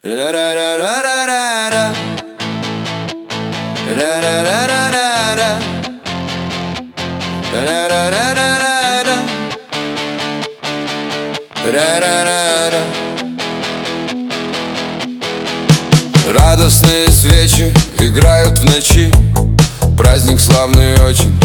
Радостные свечи играют в ночи, праздник славный очень,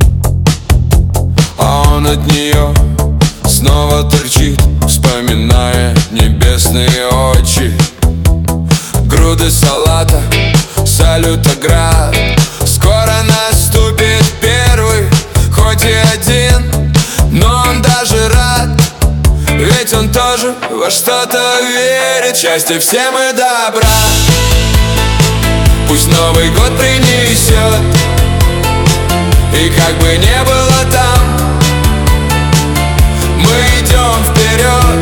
а он от нее снова торчит, вспоминая небесные очи. Груды салата, салютоград, скоро наступит первый, хоть и один, но он даже рад, ведь он тоже во что-то верит. Счастья всем и добра пусть Новый год принесет, и как бы не было там, мы идем вперед.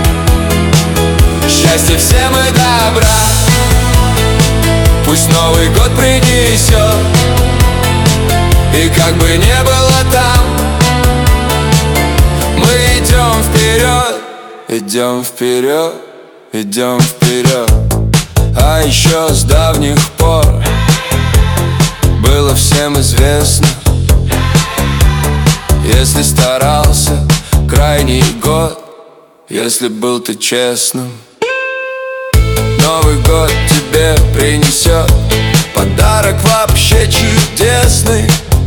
Счастья всем и добра пусть Новый год принесет, и как бы не было там, мы идем вперед. Идем вперед, идем вперед. А еще с давних пор было всем известно, если старался крайний год, если был ты честным, Новый год тебе принесет подарок вообще чудесный.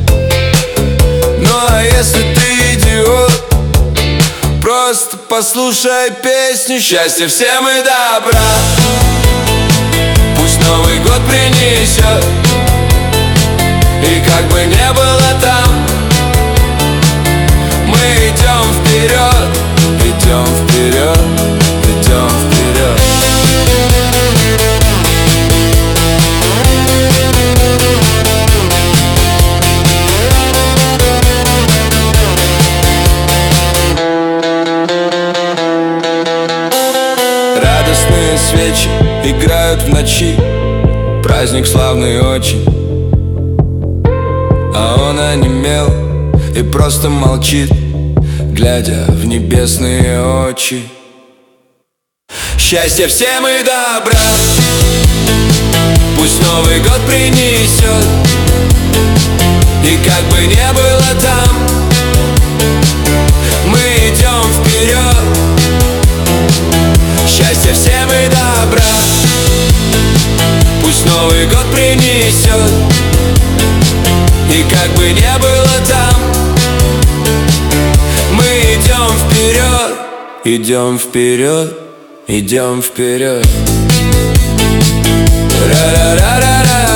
Ну а если ты идиот, просто послушай песню. Счастья всем и добра пусть Новый год принесет, и как бы не было там, мы идем вперед, идем вперед, идем вперед. Радостные свечи играют в ночи, праздник славный очень, а он онемел и просто молчит, глядя в небесные очи. Счастья всем и добра пусть Новый год принесет, и как бы не было там, мы идем вперед. Счастья всем и добра пусть Новый год принесет, и как бы не было там, мы идем вперед. Идем вперед, идем вперед. Ра-ра-ра-ра-ра.